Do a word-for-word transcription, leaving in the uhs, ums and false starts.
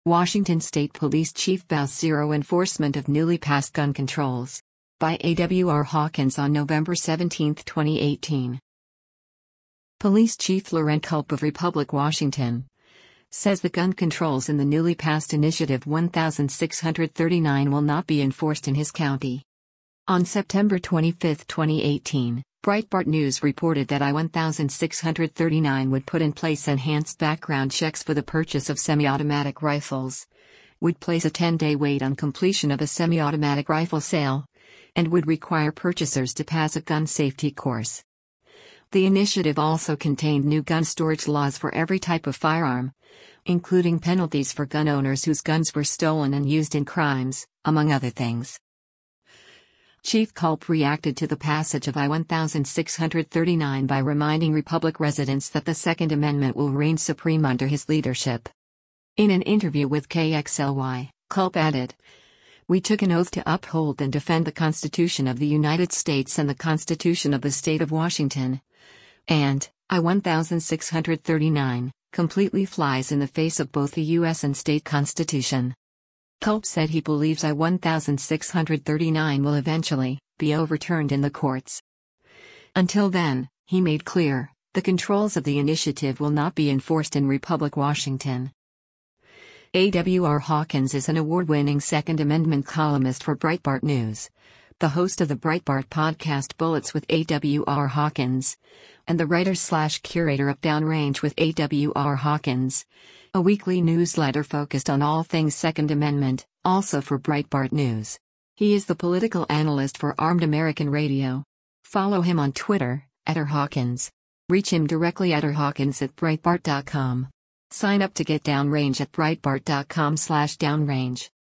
Washington State Police Chief vows zero enforcement of newly passed gun controls. By A W R Hawkins on November seventeenth, twenty eighteen. Police Chief Laurent Culp of Republic, Washington, says the gun controls in the newly passed Initiative sixteen thirty-nine will not be enforced in his county. On September twenty-fifth, twenty eighteen, Breitbart News reported that I sixteen thirty-nine would put in place enhanced background checks for the purchase of semi-automatic rifles, would place a ten-day wait on completion of a semi-automatic rifle sale, and would require purchasers to pass a gun safety course. The initiative also contained new gun storage laws for every type of firearm, including penalties for gun owners whose guns were stolen and used in crimes, among other things. Chief Culp reacted to the passage of I sixteen thirty-nine by reminding Republic residents that the Second Amendment will reign supreme under his leadership. In an interview with K X L Y, Culp added, "We took an oath to uphold and defend the Constitution of the United States and the Constitution of the State of Washington. And, I sixteen thirty-nine, completely flies in the face of both the U S and state constitution." Culp said he believes I sixteen thirty-nine will eventually be overturned in the courts. Until then, he made clear, the controls of the initiative will not be enforced in Republic, Washington. A W R Hawkins is an award-winning Second Amendment columnist for Breitbart News, the host of the Breitbart podcast Bullets with A W R Hawkins, and the writer-slash-curator of Downrange with A W R Hawkins, a weekly newsletter focused on all things Second Amendment, also for Breitbart News. He is the political analyst for Armed American Radio. Follow him on Twitter, at R Hawkins. Reach him directly at rhawkins at breitbart dot com. Sign up to get Downrange at breitbart dot com slash downrange.